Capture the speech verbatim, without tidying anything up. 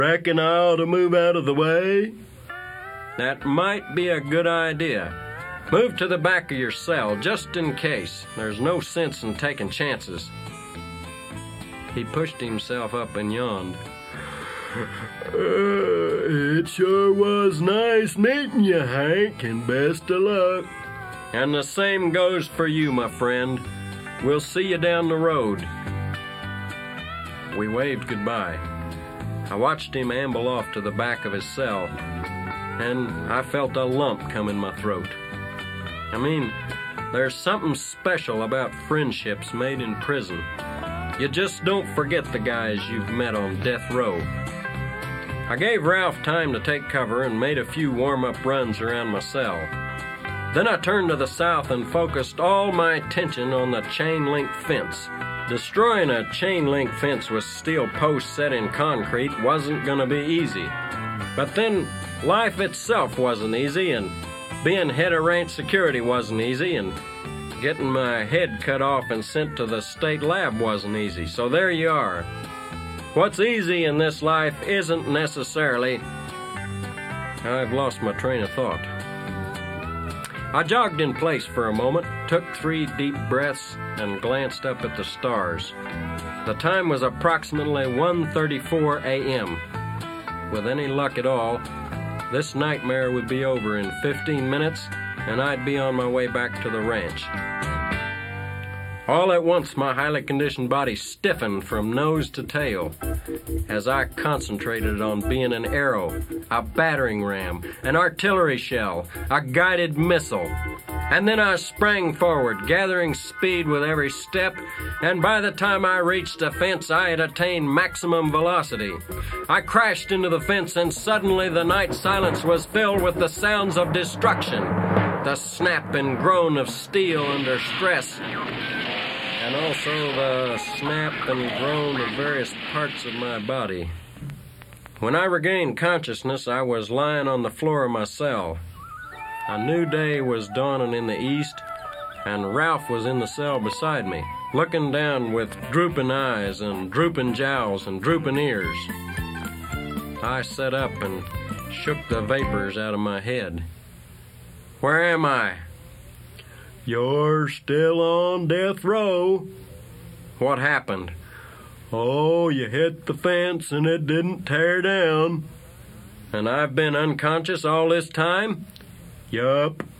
Reckon I ought to move out of the way? That might be a good idea. Move to the back of your cell, just in case. There's no sense in taking chances. He pushed himself up and yawned. Uh, it sure was nice meeting you, Hank, and best of luck. And the same goes for you, my friend. We'll see you down the road. We waved goodbye. I watched him amble off to the back of his cell, and I felt a lump come in my throat. I mean, there's something special about friendships made in prison. You just don't forget the guys you've met on death row. I gave Ralph time to take cover and made a few warm-up runs around my cell. Then I turned to the south and focused all my attention on the chain-link fence. Destroying a chain-link fence with steel posts set in concrete wasn't going to be easy. But then life itself wasn't easy, and being head of ranch security wasn't easy, and getting my head cut off and sent to the state lab wasn't easy. So there you are. What's easy in this life isn't necessarily... I've lost my train of thought. I jogged in place for a moment, took three deep breaths, and glanced up at the stars. The time was approximately one thirty-four a m With any luck at all, this nightmare would be over in fifteen minutes, and I'd be on my way back to the ranch. All at once, my highly conditioned body stiffened from nose to tail as I concentrated on being an arrow, a battering ram, an artillery shell, a guided missile. And then I sprang forward, gathering speed with every step, and by the time I reached the fence, I had attained maximum velocity. I crashed into the fence, and suddenly the night silence was filled with the sounds of destruction, the snap and groan of steel under stress, and also the snap and groan of various parts of my body. When I regained consciousness, I was lying on the floor of my cell. A new day was dawning in the east, and Ralph was in the cell beside me, looking down with drooping eyes and drooping jowls and drooping ears. I sat up and shook the vapors out of my head. Where am I? You're still on death row. What happened? Oh, you hit the fence and it didn't tear down. And I've been unconscious all this time? Yup.